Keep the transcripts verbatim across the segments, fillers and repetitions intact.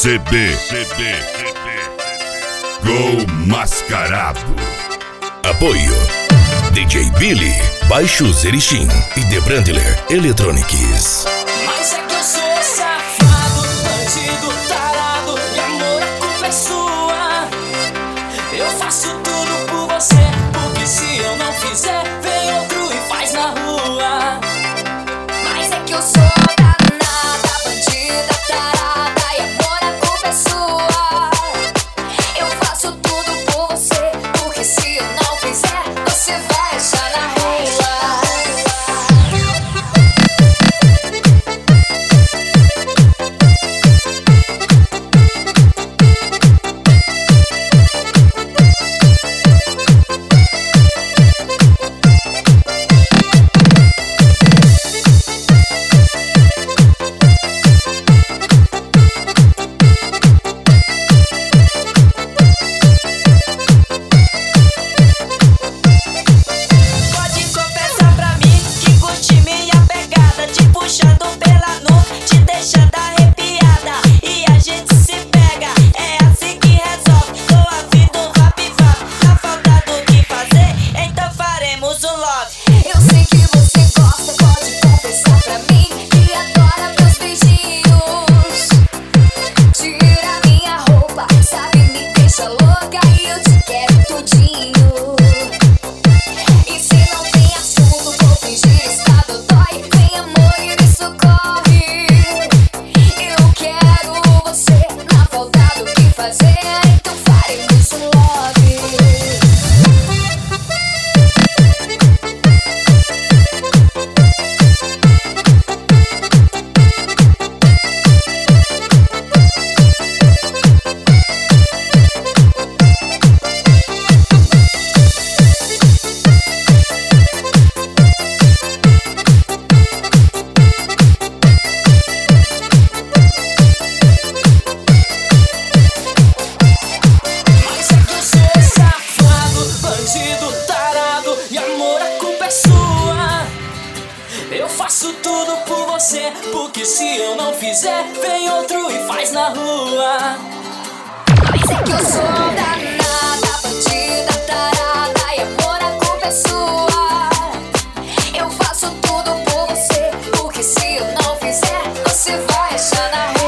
C B Gol Mascarado. Apoio D J Billy, Baixos Erechim e The Brandler Electronics. Mas é que eu sou safado, bandido, tarado, e amor, a culpa é sua. Eu faço tudo por você, porque se eu não fizer, vem outro e faz na rua. Mas é que eu sou danada, bandida, tarada, e amor, a culpa é sua. Eu faço tudo por você, porque se eu não fizer, você vai achar na rua. Puxando pela nuca, te deixando arrepiada, e a gente se pega, é assim que resolve. Tô a vida um rap-vap, tá faltando o que fazer, então faremos um love. Eu sei que você gosta, pode confessar pra mim que adora meus beijinhos. Tira minha roupa, sabe, me deixa louca e eu te quero tudinho. E se não tem assunto, vou fingir estado dói. Vem amor e me socorre. Eu quero você, na falta do que fazer, então faremos um love. Mas é que eu sou safado, bandido, tarado, e amor, a culpa é sua. Eu faço tudo por você, porque se eu não fizer, vem outro e faz na rua. Mas é que eu sou danada, bandida, tarada, e amor, a culpa é sua. Eu faço tudo por você, porque se eu não fizer, você vai achar na rua.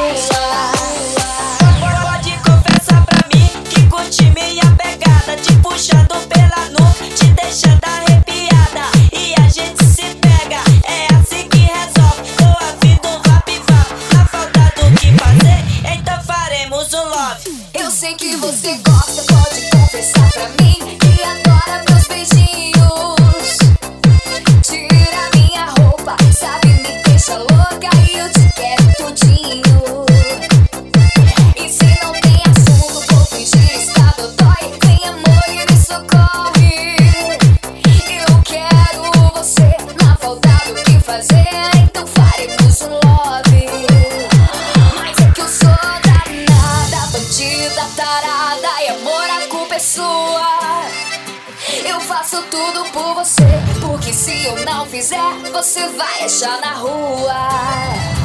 Pode confessar pra mim que curte minha pegada, te puxando pela nuca, te deixando arrepiada, e a gente se pega, é assim que resolve. Tô a vida um rap-vap, tá faltando o que fazer, então faremos um love. Eu sei que você gosta, pode confessar pra mim que adora meus beijinhos. Tira minha roupa, sabe, me deixa louca e eu te quero tudinho. E se não tem assunto, vou fingir estado dói. Vem amor e me socorre. Eu quero você, na falta do que fazer, então faremos um love. Mas é que eu sou danada, bandida, tarada, e amor, a culpa é sua. Eu faço tudo por você, porque se eu não fizer, você vai achar na rua.